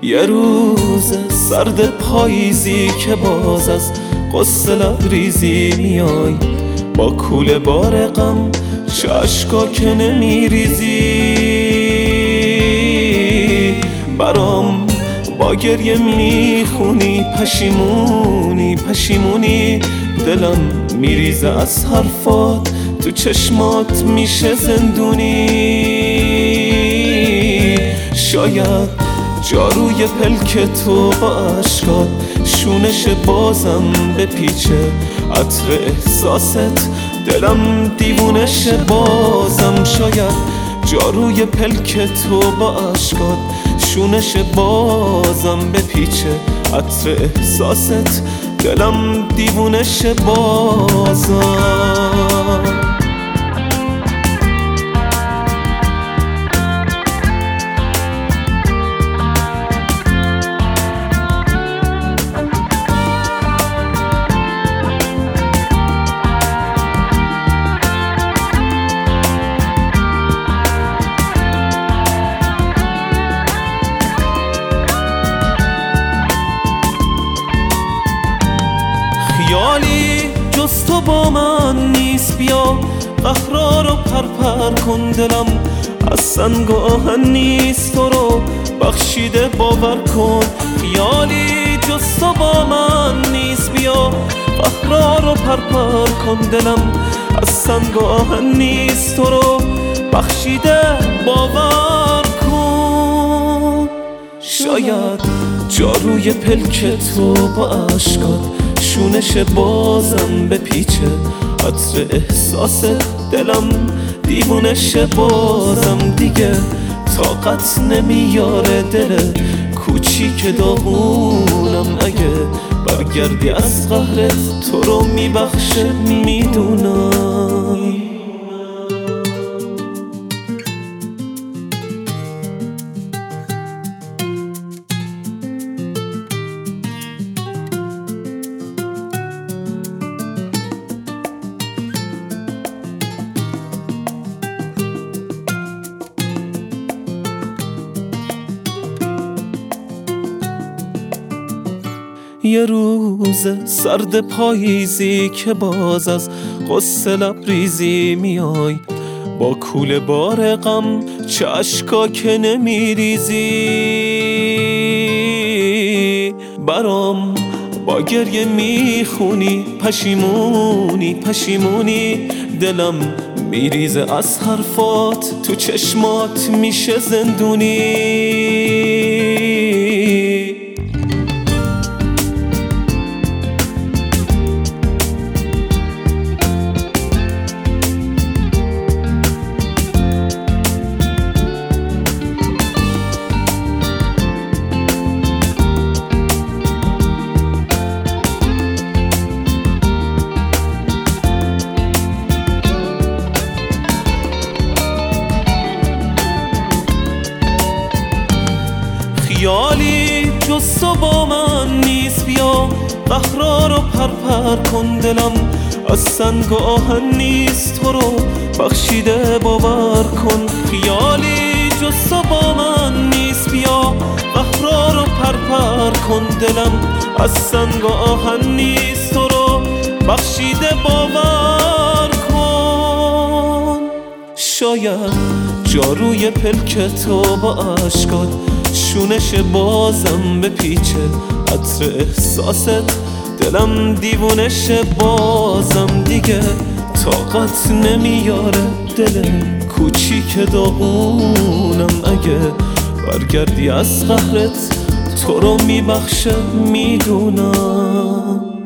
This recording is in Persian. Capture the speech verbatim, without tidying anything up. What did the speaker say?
یه روز سرد پاییزی که باز از قصه لبریزی میای، با کوله بار غم چه اشکا که نمیریزی برام، با گریه میخونی پشیمونی پشیمونی، دلم میریزه از حرفات، تو چشمات میشه زندونی. شاید جاروی پلک تو با عشقات شونش بازم بپیچه، عطر احساست دلم دیوونش بازم. شاید جاروی پلک تو با عشقات شونش بازم بپیچه، عطر احساست دلم دیوونش بازم. خیالی جز تو با من نیست، بیا قهرا رو پرپر کن، دلم از سنگ و آهن نیست، تو رو بخشیده باور کن. خیالی جز تو با من نیست، بیا قهرا رو پرپر کن، دلم از سنگ و آهن نیست، تو رو بخشیده باور کن. شاید جاروی پلک تو با عشقات شونش بازم بپیچه، عطر احساس دلم دیوونش بازم. دیگه طاقت نمیاره دل کوچیک داغونم، اگه برگردی از قهرت تو رو میبخشه میدونم. یه روز سرد پاییزی که باز از قصه لبریزی میای، با کوله بار غم چه اشکا که نمیریزی برام، با گریه میخونی پشیمونی پشیمونی، دلم میریزه از حرفات، تو چشمات میشه زندونی. خیالی جز تو با من نیست، بیا قهرا رو پرپر کن، دلم از سنگ و آهن نیست، تو رو بخشیده باور کن. خیالی جز تو با من نیست، بیا قهرا رو پرپر کن، دلم از سنگ و آهن نیست، تو رو بخشیده باور کن. شاید جاروی پلک تو با عشقات شونش بازم بپیچه، عطر احساست دلم دیوونش بازم. دیگه طاقت نمیاره دل کوچیک داغونم، اگه برگردی از قهرت تو رو میبخشه میدونم.